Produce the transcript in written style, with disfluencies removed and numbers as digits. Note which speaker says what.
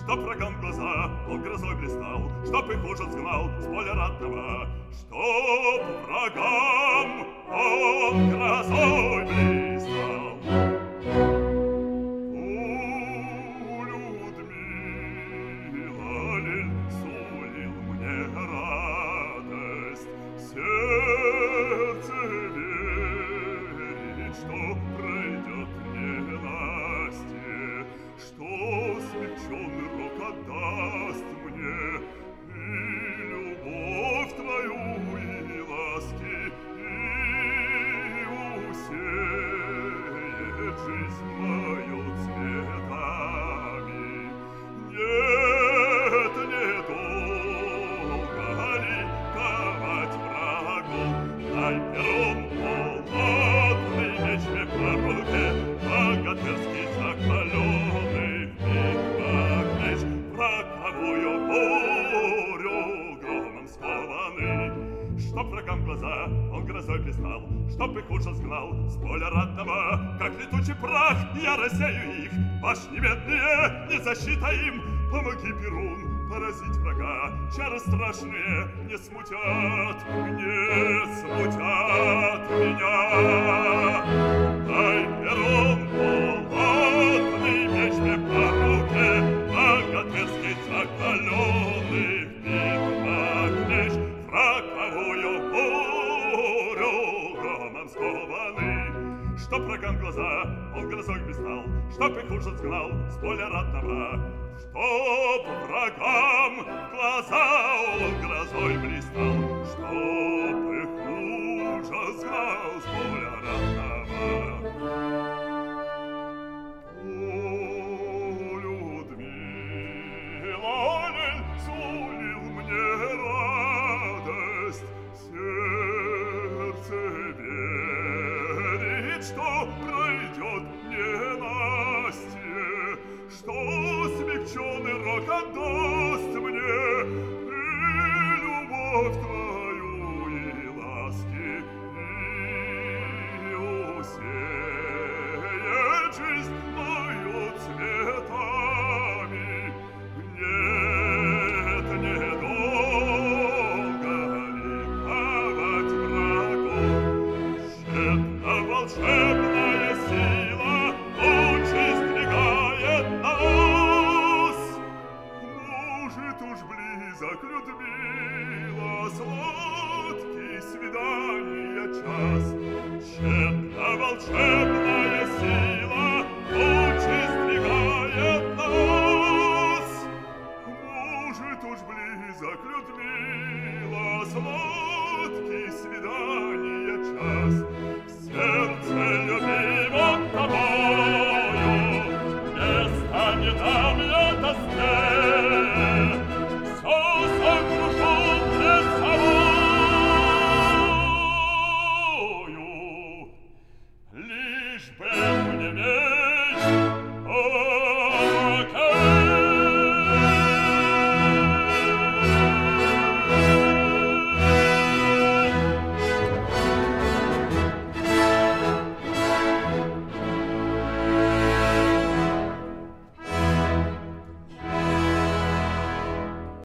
Speaker 1: Чтоб врагам глаза он грозой блистал, чтоб их ужас гнал с поля ратного, чтоб врагам он грозой блистал. У Людмила лель сулил мне радость, сердце верит, что пройдет ненастье, что смягченный рок отдаст мне и любовь твою, и ласки, и усеет жизнь мою цветами. Нет, недолго ли ковать врагу, дай пером полотный меч мне по руке, богатырский закаленный в битвах меч, враговую бурю громом скованный. Чтоб врагам глаза он грозой блистал, чтоб их ужас гнал с поля ратного, как летучий прах я рассею их, башни медные, не защита им. Помоги, Перун, поразить врага, чары страшные не смутят меня. Дай, Перун, полотный меч мне по руке, богатырский закаленный в битвах меч, враговую бурю громом скованный. Чтоб врагам глаза он грозой блистал, чтоб их ужас гнал с поля ратного, чтоб врагам глаза он грозой блистал, чтоб их ужас гнал с поля ратного. У Людмила лель сулил мне радость, сердце верит, что пройдет ненастье, что смягченный рок отдаст мне и любовь твою, и ласки, и усеет жизнь мою цветами. Нет, недолго ли ковать врагу, тщетна волшебная сила участь двигает нас. Может, уж близок, Людмила, сладкий свидания час, тщетна волшебная сила участь двигает нас. Может, уж близок, Людмила, сладкий